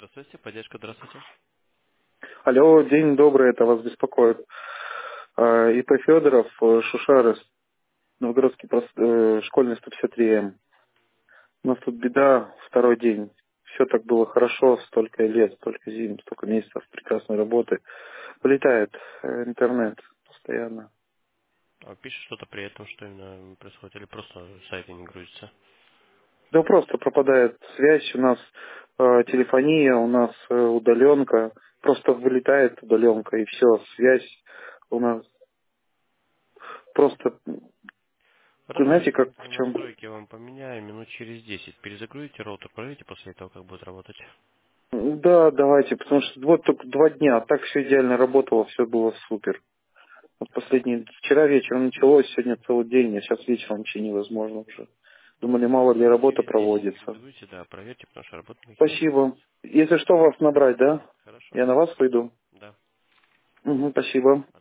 Здравствуйте, поддержка, здравствуйте. Алло, день добрый, это вас беспокоит. ИП Федоров, Шушарес, Новгородский школьный 153М. У нас тут беда, второй день. Все так было хорошо, столько лет, столько зим, столько месяцев прекрасной работы. Вылетает интернет постоянно. А пишет что-то при этом, что именно происходит, или просто сайты не грузятся? Да просто пропадает связь, у нас телефония, у нас удаленка. Просто вылетает удаленка и все, связь у нас просто, вы Хорошо, знаете, если как нужно в чем? настройки, я вам поменяю минут через 10. Перезагрузите роутер, проверите после этого, как будет работать. Да, давайте, потому что вот только 2 дня, а так все идеально работало, все было супер. Вот последний, вчера вечером началось, сегодня целый день, а сейчас вечером вообще невозможно уже. Думали, мало ли Минут работа через 10 проводится. перезагрузите, да, проверьте, потому что работы никаких не Спасибо. проводится. Если что, вас набрать, да? Хорошо? Я на вас пойду. Да. Угу, спасибо.